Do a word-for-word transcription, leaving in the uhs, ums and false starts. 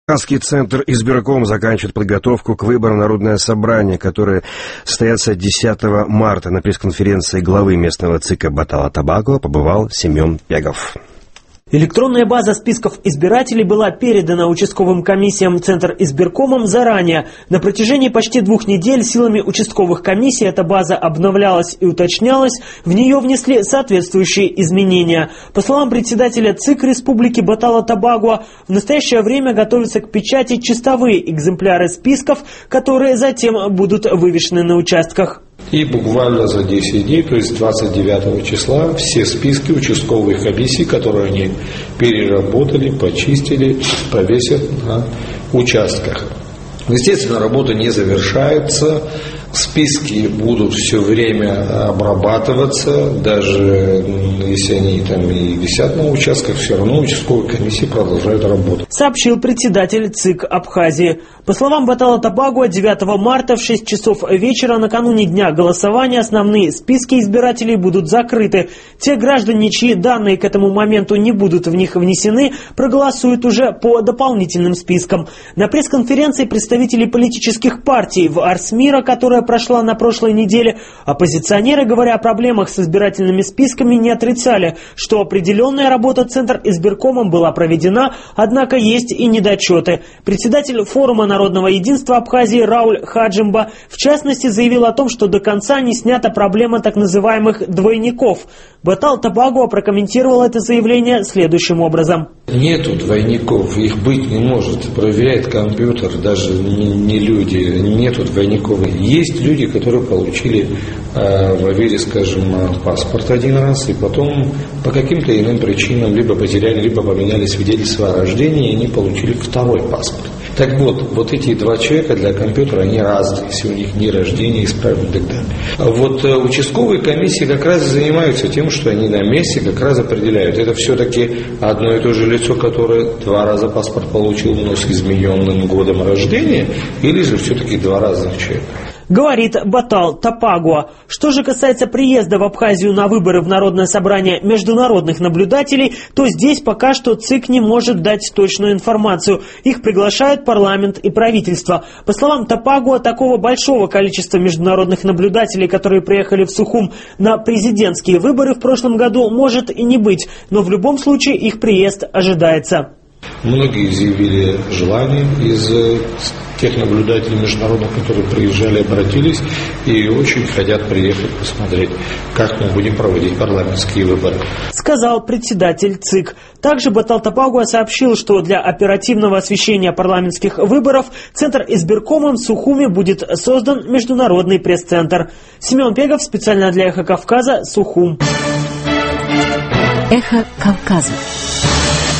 Казанский центр избирком заканчивает подготовку к выборам Народное собрание, которое состоится десятого марта. На пресс-конференции главы местного ЦИКа Батала-Табаго побывал Семен Пегов. Электронная база списков избирателей была передана участковым комиссиям Центр избиркомом заранее. На протяжении почти двух недель силами участковых комиссий эта база обновлялась и уточнялась, в нее внесли соответствующие изменения. По словам председателя ЦИК Республики Батала-Табаго, в настоящее время готовятся к печати чистовые экземпляры списков, которые затем будут вывешены на участках. И буквально за десять дней, то есть двадцать девятого числа, все списки участковых комиссий, которые они переработали, почистили, повесят на участках. Естественно, работа не завершается. Списки будут все время обрабатываться, даже если они там и висят на участках, все равно участковые комиссии продолжают работу. Сообщил председатель ЦИК Абхазии. По словам Батала-Табаго, девятого марта в шесть часов вечера, накануне дня голосования, основные списки избирателей будут закрыты. Те граждане, чьи данные к этому моменту не будут в них внесены, проголосуют уже по дополнительным спискам. На пресс-конференции представители политических партий в Арсмира, которая прошла на прошлой неделе, оппозиционеры, говоря о проблемах с избирательными списками, не отрицали, что определенная работа Центр избиркомом была проведена, однако есть и недочеты. Председатель форума народного единства Абхазии Рауль Хаджимба в частности заявил о том, что до конца не снята проблема так называемых двойников. Батал-Табаго прокомментировал это заявление следующим образом. Нету двойников, их быть не может. Проверяет компьютер, даже не, не люди, нету двойников. Есть люди, которые получили э, в Авере, скажем, паспорт один раз, и потом по каким-то иным причинам либо потеряли, либо поменяли свидетельство о рождении, и они получили второй паспорт. Так вот, вот эти два человека для компьютера, они разные, если у них не рождение, исправлено и так далее. А вот э, участковые комиссии как раз занимаются тем, что они на месте как раз определяют. Это все-таки одно и то же лицо, которое два раза паспорт получил, но с измененным годом рождения, или же все-таки два разных человека. Говорит Батал-Табаго. Что же касается приезда в Абхазию на выборы в Народное собрание международных наблюдателей, то здесь пока что ЦИК не может дать точную информацию. Их приглашают парламент и правительство. По словам Табаго, такого большого количества международных наблюдателей, которые приехали в Сухум на президентские выборы в прошлом году, может и не быть. Но в любом случае их приезд ожидается. Многие изъявили желание из тех наблюдателей международных, которые приезжали, обратились и очень хотят приехать посмотреть, как мы будем проводить парламентские выборы. Сказал председатель ЦИК. Также Батал-Табаго сообщил, что для оперативного освещения парламентских выборов Центр избиркомом в Сухуме будет создан международный пресс-центр. Семен Пегов специально для Эхо Кавказа, Сухум. Эхо Кавказа.